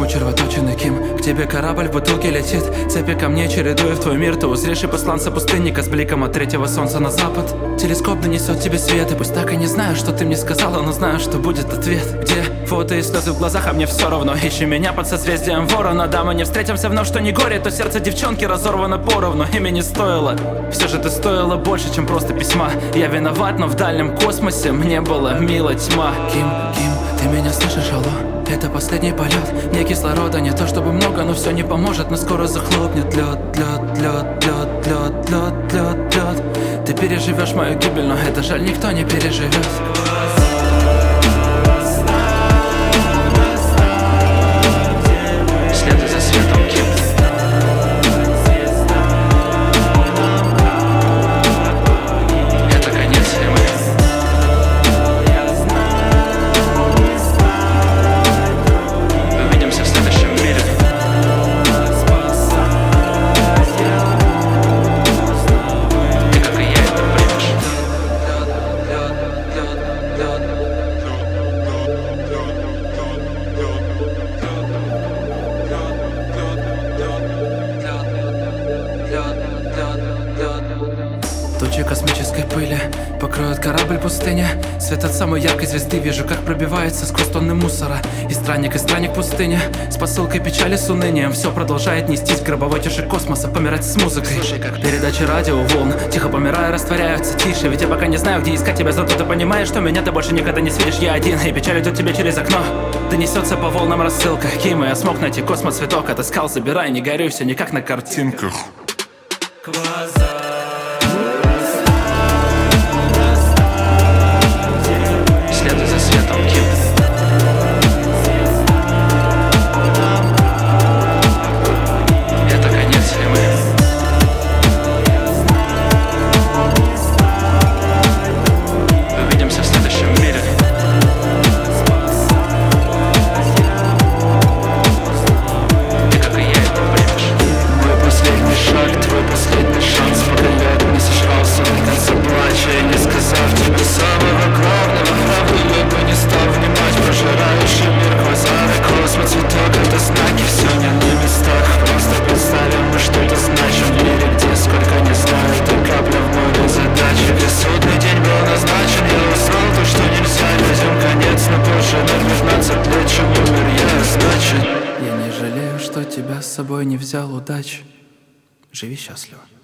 червоточиной ким. К тебе корабль в бутылке летит, цепи ко мне чередуя в твой мир. Ты узришь и посланца пустынника с бликом от третьего солнца на запад. Телескоп донесет тебе свет, и пусть так и не знаю, что ты мне сказала, но знаю, что будет ответ. Где фото и слезы в глазах, а мне все равно. Ищи меня под созвездием ворона. Да, мы не встретимся вновь, что не горе, то сердце девчонки разорвано поровну. Ими не стоило, все же ты стоила больше, чем просто письма. Я виноват, но в дальнем космосе мне была мила тьма. Ким, ты меня слышишь, алло? Это последний полет, мне кислорода не то чтобы много, но все не поможет, но скоро захлопнет лед. Ты переживешь мою гибель, но это жаль никто не переживет. Следуй за светом, Ким. Это конец, и мы увидимся в следующем мире. Ты, как и я, это примешь. Тучи космической пыли покроют корабль пустыни. Свет от самой яркой звезды вижу, как пробивается сквозь тонны мусора. И странник пустыни с посылкой печали с унынием. Все продолжает нестись к гробовой тиши космоса, помирать с музыкой. Слушай, как передачи радиоволн тихо помирая, растворяются тише. Ведь я пока не знаю, где искать тебя, зато ты понимаешь, что меня ты больше никогда не свидишь. Я один, и печаль идет тебе через окно. Донесется по волнам рассылка. Ким, я смог найти космос, цветок отыскал, забирай, не горюй, все не как на картинках. Следуй за светом, Ким. Это конец, и мы увидимся в следующем мире. Ты, как и я, это примешь. Мой последний шаг, твой последний шанс. Пока я не сожрался до конца плача и не сказав тебе самого главного. Правда, я бы не стал внимать пожирающий мир квазары. Космос, цветок, это знаки, все не на местах. Просто представим, мы что-то значим в мире, где сколько не знаю. Ты капля в море задачи, где судный день был назначен. Я узнал то, что нельзя людям конец, но позже на 15 лет, чем умер я, значит. Я не жалею, что тебя с собой не взял, удачи. Живи счастливо.